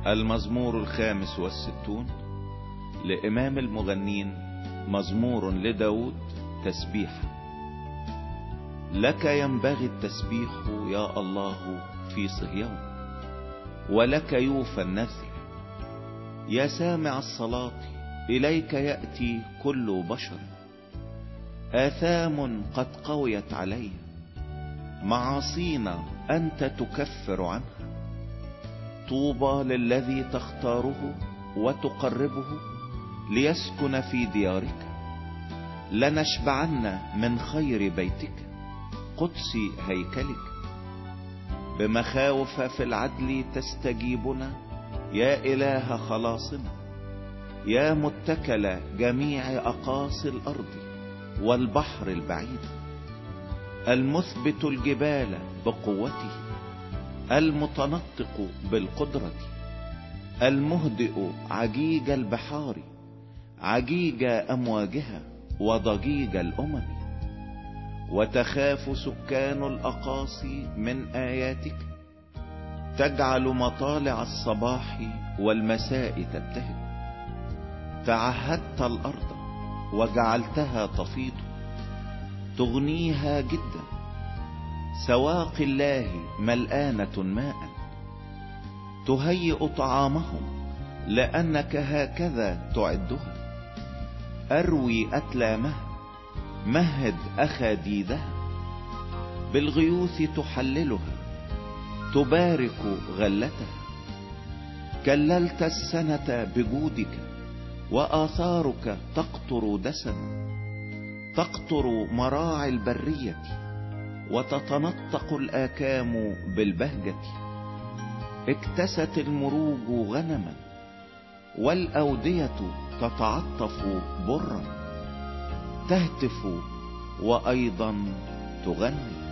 المزمور 65 لإمام المغنين، مزمور لداود، تسبيح. لك ينبغي التسبيح يا الله في صهيون، ولك يوفى النذر. يا سامع الصلاة، إليك يأتي كل بشر. آثام قد قويت علي، معاصينا أنت تكفر عنها. طوبى للذي تختاره وتقربه ليسكن في ديارك. لنشبعن من خير بيتك، قدس هيكلك. بمخاوف في العدل تستجيبنا يا إله خلاصنا. يا متكل جميع أقاصي الأرض والبحر البعيد. المثبت الجبال بقوته، المتنطق بالقدرة. المهدئ عجيج البحار، عجيج أمواجها وضجيج الأمم. وتخاف سكان الأقاصي من آياتك. تجعل مطالع الصباح والمساء تبتهج. تعهدت الأرض وجعلتها تفيض، تغنيها جدا. سواقي الله ملآنة ماء. تهيئ طعامهم لأنك هكذا تعدها. أروي أتلامها، مهد أخاديدها. بالغيوث تحللها، تبارك غلتها. كللت السنة بجودك، وآثارك تقطر دسما. تقطر مراعي البرية، وتتنطق الآكام بالبهجة. اكتست المروج غنما، والأودية تتعطف برا. تهتف وأيضا تغني.